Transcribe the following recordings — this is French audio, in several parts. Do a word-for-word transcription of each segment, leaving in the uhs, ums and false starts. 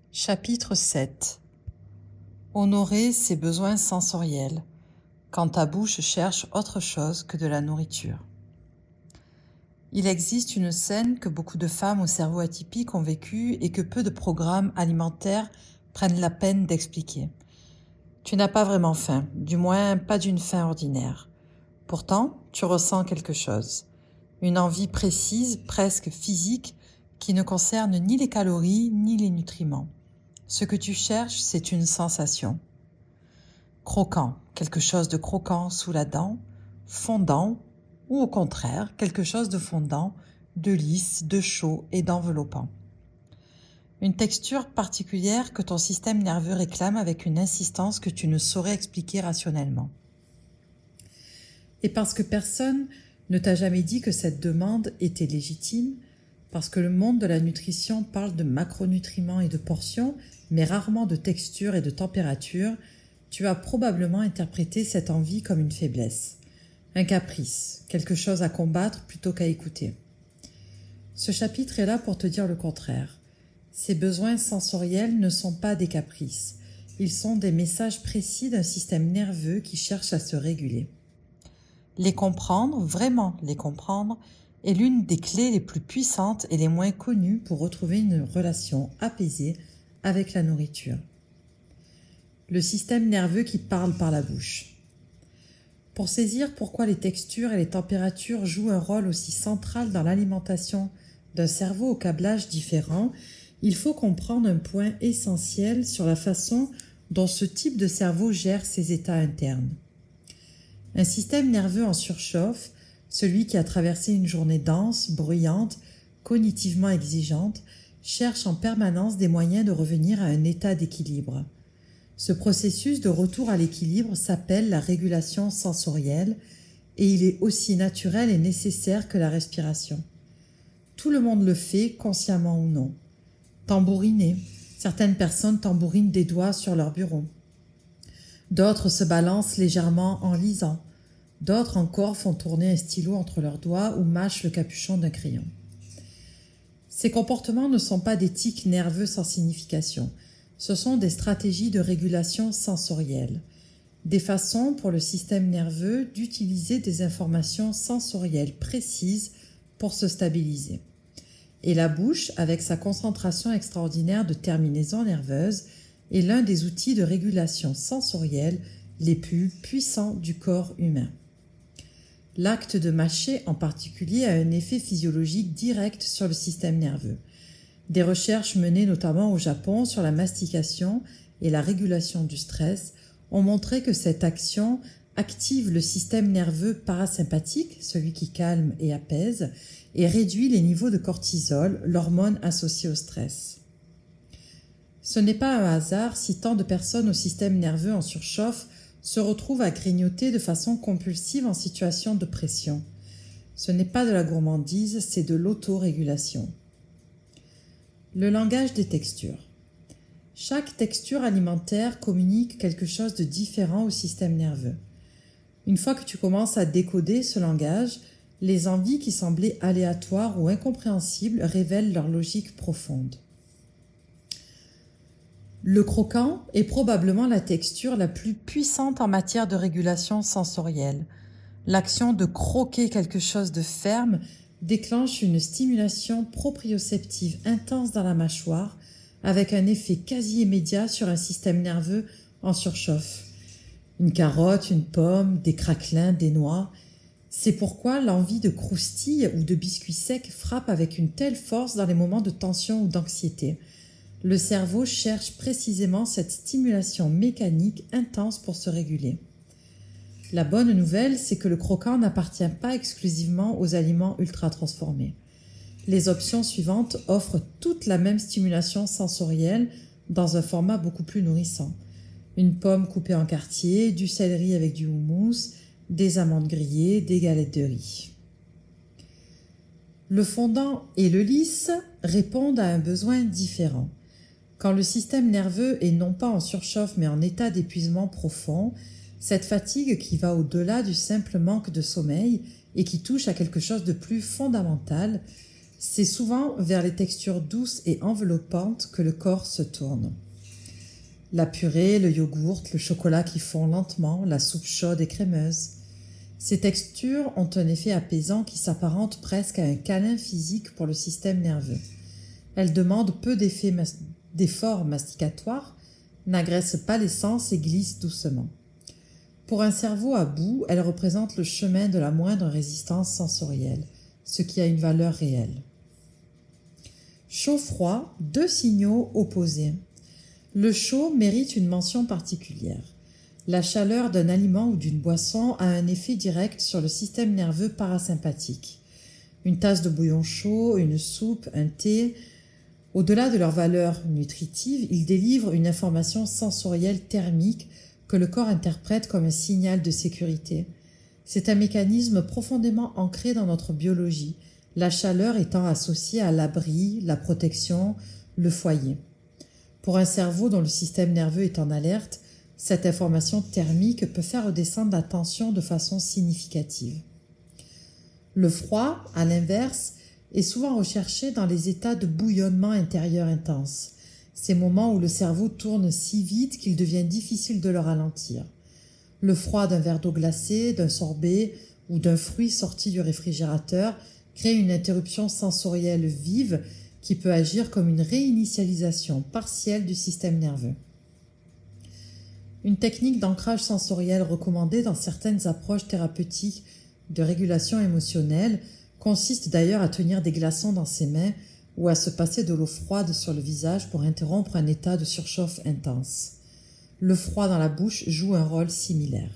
Chapitre sept. Honorer ses besoins sensoriels, quand ta bouche cherche autre chose que de la nourriture. Il existe une scène que beaucoup de femmes au cerveau atypique ont vécue et que peu de programmes alimentaires prennent la peine d'expliquer. Tu n'as pas vraiment faim, du moins pas d'une faim ordinaire. Pourtant, tu ressens quelque chose, une envie précise, presque physique, qui ne concerne ni les calories ni les nutriments. Ce que tu cherches, c'est une sensation. Croquant, quelque chose de croquant sous la dent, fondant, ou au contraire, quelque chose de fondant, de lisse, de chaud et d'enveloppant. Une texture particulière que ton système nerveux réclame avec une insistance que tu ne saurais expliquer rationnellement. Et parce que personne ne t'a jamais dit que cette demande était légitime, parce que le monde de la nutrition parle de macronutriments et de portions, mais rarement de texture et de température, tu as probablement interprété cette envie comme une faiblesse, un caprice, quelque chose à combattre plutôt qu'à écouter. Ce chapitre est là pour te dire le contraire. Ces besoins sensoriels ne sont pas des caprices, ils sont des messages précis d'un système nerveux qui cherche à se réguler. Les comprendre, vraiment les comprendre, est l'une des clés les plus puissantes et les moins connues pour retrouver une relation apaisée avec la nourriture. Le système nerveux qui parle par la bouche. Pour saisir pourquoi les textures et les températures jouent un rôle aussi central dans l'alimentation d'un cerveau au câblage différent, il faut comprendre un point essentiel sur la façon dont ce type de cerveau gère ses états internes. Un système nerveux en surchauffe, celui qui a traversé une journée dense, bruyante, cognitivement exigeante, cherche en permanence des moyens de revenir à un état d'équilibre. Ce processus de retour à l'équilibre s'appelle la régulation sensorielle et il est aussi naturel et nécessaire que la respiration. Tout le monde le fait, consciemment ou non. Tambouriner. Certaines personnes tambourinent des doigts sur leur bureau. D'autres se balancent légèrement en lisant. D'autres encore font tourner un stylo entre leurs doigts ou mâchent le capuchon d'un crayon. Ces comportements ne sont pas des tics nerveux sans signification. Ce sont des stratégies de régulation sensorielle, des façons pour le système nerveux d'utiliser des informations sensorielles précises pour se stabiliser. Et la bouche, avec sa concentration extraordinaire de terminaisons nerveuses, est l'un des outils de régulation sensorielle les plus puissants du corps humain. L'acte de mâcher en particulier a un effet physiologique direct sur le système nerveux. Des recherches menées notamment au Japon sur la mastication et la régulation du stress ont montré que cette action active le système nerveux parasympathique, celui qui calme et apaise, et réduit les niveaux de cortisol, l'hormone associée au stress. Ce n'est pas un hasard si tant de personnes au système nerveux en surchauffe se retrouvent à grignoter de façon compulsive en situation de pression. Ce n'est pas de la gourmandise, c'est de l'autorégulation. Le langage des textures. Chaque texture alimentaire communique quelque chose de différent au système nerveux. Une fois que tu commences à décoder ce langage, les envies qui semblaient aléatoires ou incompréhensibles révèlent leur logique profonde. Le croquant est probablement la texture la plus puissante en matière de régulation sensorielle. L'action de croquer quelque chose de ferme déclenche une stimulation proprioceptive intense dans la mâchoire avec un effet quasi immédiat sur un système nerveux en surchauffe. Une carotte, une pomme, des craquelins, des noix. C'est pourquoi l'envie de croustilles ou de biscuits secs frappe avec une telle force dans les moments de tension ou d'anxiété. Le cerveau cherche précisément cette stimulation mécanique intense pour se réguler. La bonne nouvelle, c'est que le croquant n'appartient pas exclusivement aux aliments ultra-transformés. Les options suivantes offrent toute la même stimulation sensorielle dans un format beaucoup plus nourrissant. Une pomme coupée en quartiers, du céleri avec du houmous, des amandes grillées, des galettes de riz. Le fondant et le lisse répondent à un besoin différent. Quand le système nerveux est non pas en surchauffe mais en état d'épuisement profond, cette fatigue qui va au-delà du simple manque de sommeil et qui touche à quelque chose de plus fondamental, C'est souvent vers les textures douces et enveloppantes que le corps se tourne. La purée, le yogourt, le chocolat qui fond lentement, la soupe chaude et crémeuse. Ces textures ont un effet apaisant qui s'apparente presque à un câlin physique pour le système nerveux. Elles demandent peu d'efforts masticatoires, n'agressent pas les sens et glissent doucement. Pour un cerveau à bout, elles représentent le chemin de la moindre résistance sensorielle, ce qui a une valeur réelle. Chaud-froid, deux signaux opposés. Le chaud mérite une mention particulière. La chaleur d'un aliment ou d'une boisson a un effet direct sur le système nerveux parasympathique. Une tasse de bouillon chaud, une soupe, un thé, au-delà de leur valeur nutritive, ils délivrent une information sensorielle thermique que le corps interprète comme un signal de sécurité. C'est un mécanisme profondément ancré dans notre biologie, la chaleur étant associée à l'abri, la protection, le foyer. Pour un cerveau dont le système nerveux est en alerte, cette information thermique peut faire redescendre la tension de façon significative. Le froid, à l'inverse, est souvent recherché dans les états de bouillonnement intérieur intense, ces moments où le cerveau tourne si vite qu'il devient difficile de le ralentir. Le froid d'un verre d'eau glacée, d'un sorbet ou d'un fruit sorti du réfrigérateur crée une interruption sensorielle vive qui peut agir comme une réinitialisation partielle du système nerveux. Une technique d'ancrage sensoriel recommandée dans certaines approches thérapeutiques de régulation émotionnelle consiste d'ailleurs à tenir des glaçons dans ses mains ou à se passer de l'eau froide sur le visage pour interrompre un état de surchauffe intense. Le froid dans la bouche joue un rôle similaire.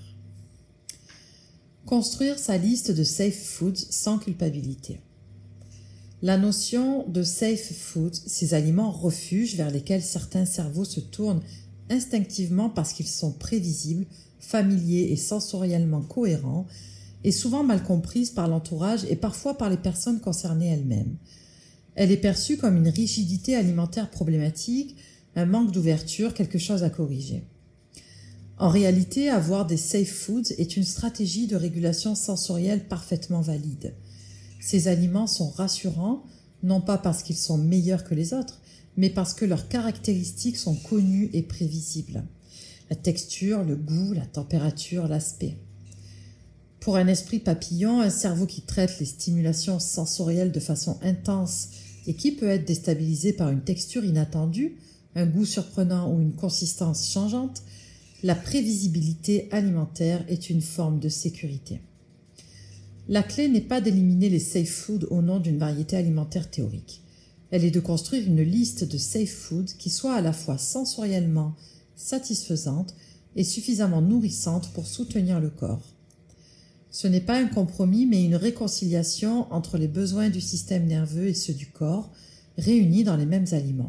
Construire sa liste de safe foods sans culpabilité. La notion de safe foods, ces aliments refuges vers lesquels certains cerveaux se tournent instinctivement parce qu'ils sont prévisibles, familiers et sensoriellement cohérents, est souvent mal comprise par l'entourage et parfois par les personnes concernées elles-mêmes. Elle est perçue comme une rigidité alimentaire problématique, un manque d'ouverture, quelque chose à corriger. En réalité, avoir des safe foods est une stratégie de régulation sensorielle parfaitement valide. Ces aliments sont rassurants, non pas parce qu'ils sont meilleurs que les autres, mais parce que leurs caractéristiques sont connues et prévisibles. La texture, le goût, la température, l'aspect. Pour un esprit papillon, un cerveau qui traite les stimulations sensorielles de façon intense et qui peut être déstabilisé par une texture inattendue, un goût surprenant ou une consistance changeante, la prévisibilité alimentaire est une forme de sécurité. La clé n'est pas d'éliminer les safe foods au nom d'une variété alimentaire théorique. Elle est de construire une liste de safe foods qui soit à la fois sensoriellement satisfaisante et suffisamment nourrissante pour soutenir le corps. Ce n'est pas un compromis, mais une réconciliation entre les besoins du système nerveux et ceux du corps, réunis dans les mêmes aliments.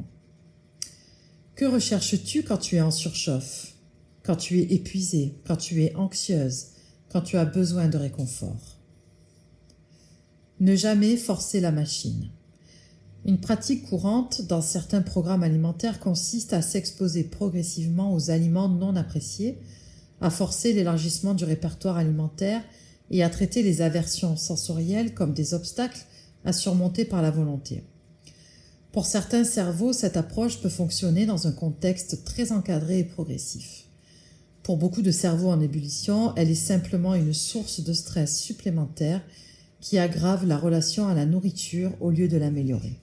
Que recherches-tu quand tu es en surchauffe, quand tu es épuisé, quand tu es anxieuse, quand tu as besoin de réconfort? Ne jamais forcer la machine. Une pratique courante dans certains programmes alimentaires consiste à s'exposer progressivement aux aliments non appréciés, à forcer l'élargissement du répertoire alimentaire et à traiter les aversions sensorielles comme des obstacles à surmonter par la volonté. Pour certains cerveaux, cette approche peut fonctionner dans un contexte très encadré et progressif. Pour beaucoup de cerveaux en ébullition, elle est simplement une source de stress supplémentaire qui aggrave la relation à la nourriture au lieu de l'améliorer.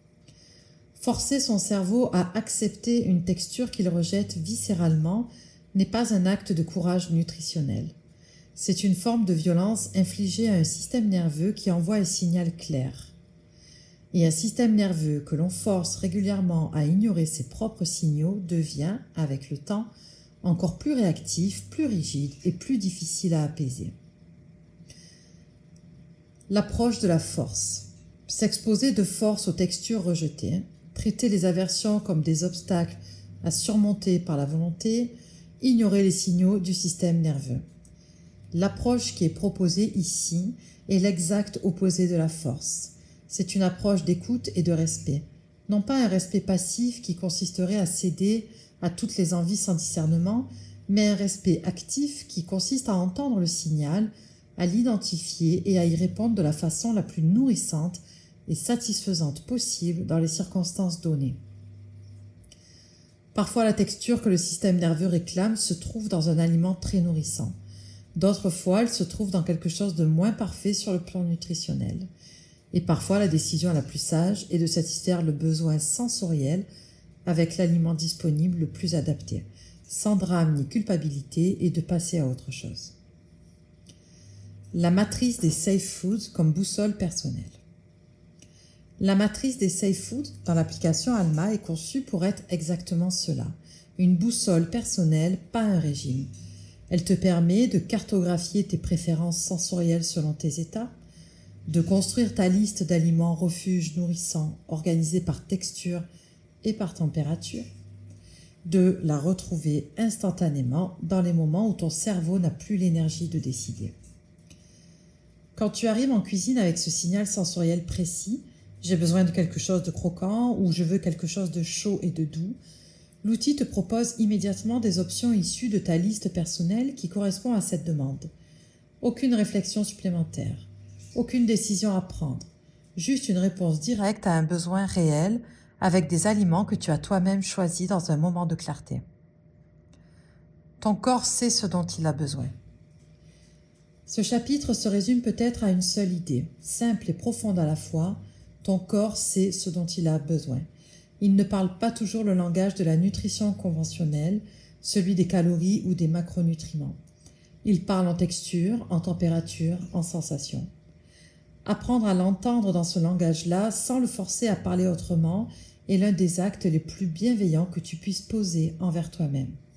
Forcer son cerveau à accepter une texture qu'il rejette viscéralement n'est pas un acte de courage nutritionnel. C'est une forme de violence infligée à un système nerveux qui envoie un signal clair. Et un système nerveux que l'on force régulièrement à ignorer ses propres signaux devient, avec le temps, encore plus réactif, plus rigide et plus difficile à apaiser. L'approche de la force. S'exposer de force aux textures rejetées, traiter les aversions comme des obstacles à surmonter par la volonté, ignorer les signaux du système nerveux. L'approche qui est proposée ici est l'exact opposé de la force. C'est une approche d'écoute et de respect, non pas un respect passif qui consisterait à céder à toutes les envies sans discernement, mais un respect actif qui consiste à entendre le signal, à l'identifier et à y répondre de la façon la plus nourrissante et satisfaisante possible dans les circonstances données. Parfois, la texture que le système nerveux réclame se trouve dans un aliment très nourrissant. D'autres fois, elle se trouve dans quelque chose de moins parfait sur le plan nutritionnel. Et parfois, la décision la plus sage est de satisfaire le besoin sensoriel avec l'aliment disponible le plus adapté, sans drame ni culpabilité, et de passer à autre chose. La matrice des safe foods comme boussole personnelle. La matrice des safe foods dans l'application Alma est conçue pour être exactement cela, une boussole personnelle, pas un régime. Elle te permet de cartographier tes préférences sensorielles selon tes états, de construire ta liste d'aliments refuges nourrissants organisés par texture et par température, de la retrouver instantanément dans les moments où ton cerveau n'a plus l'énergie de décider. Quand tu arrives en cuisine avec ce signal sensoriel précis, j'ai besoin de quelque chose de croquant ou je veux quelque chose de chaud et de doux, l'outil te propose immédiatement des options issues de ta liste personnelle qui correspond à cette demande. Aucune réflexion supplémentaire, aucune décision à prendre, juste une réponse directe à un besoin réel avec des aliments que tu as toi-même choisis dans un moment de clarté. Ton corps sait ce dont il a besoin. Ce chapitre se résume peut-être à une seule idée, simple et profonde à la fois. Ton corps sait ce dont il a besoin. Il ne parle pas toujours le langage de la nutrition conventionnelle, celui des calories ou des macronutriments. Il parle en texture, en température, en sensation. Apprendre à l'entendre dans ce langage-là, sans le forcer à parler autrement, est l'un des actes les plus bienveillants que tu puisses poser envers toi-même.